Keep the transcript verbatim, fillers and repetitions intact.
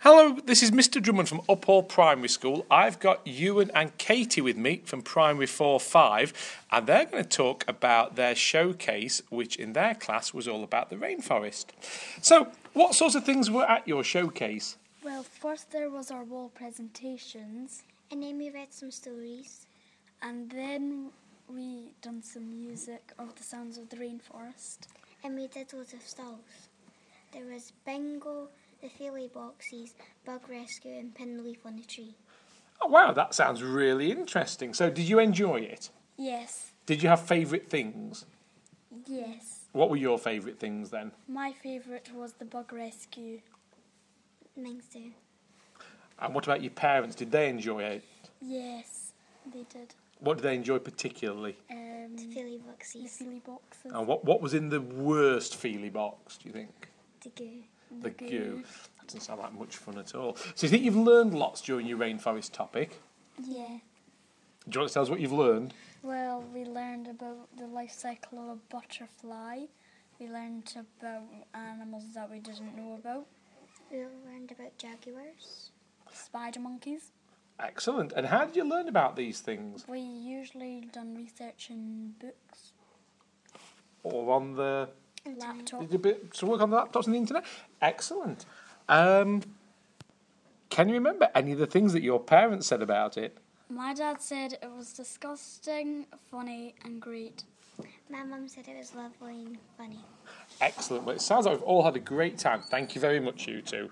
Hello, this is Mister Drummond from Uphall Primary School. I've got Ewan and Katie with me from Primary four five, and they're going to talk about their showcase, which in their class was all about the rainforest. So, what sorts of things were at your showcase? Well, first there was our wall presentations, and then we read some stories, and then we done some music of the sounds of the rainforest. And we did loads of stalls. There was bingo, the feely boxes, bug rescue and pin the leaf on the tree. Oh wow, that sounds really interesting. So did you enjoy it? Yes. Did you have favourite things? Yes. What were your favourite things then? My favourite was the bug rescue. Mine too. And what about your parents? Did they enjoy it? Yes, they did. What did they enjoy particularly? Um, The feely the boxes, feely boxes. And what, what was in the worst feely box, do you think? the goo. The, The goo. goo. That doesn't sound like much fun at all. So you think you've learned lots during your rainforest topic? Yeah. Do you want to tell us what you've learned? Well, we learned about the life cycle of a butterfly. We learned about animals that we didn't know about. We learned about jaguars. Spider monkeys. Excellent. And how did you learn about these things? We usually done research in books, Or on the... laptop. Did you bit some work on the laptops and the internet? Excellent. Um, can you remember any of the things that your parents said about it? My dad said it was disgusting, funny and great. My mum said it was lovely and funny. Excellent. Well, it sounds like we've all had a great time. Thank you very much, you two.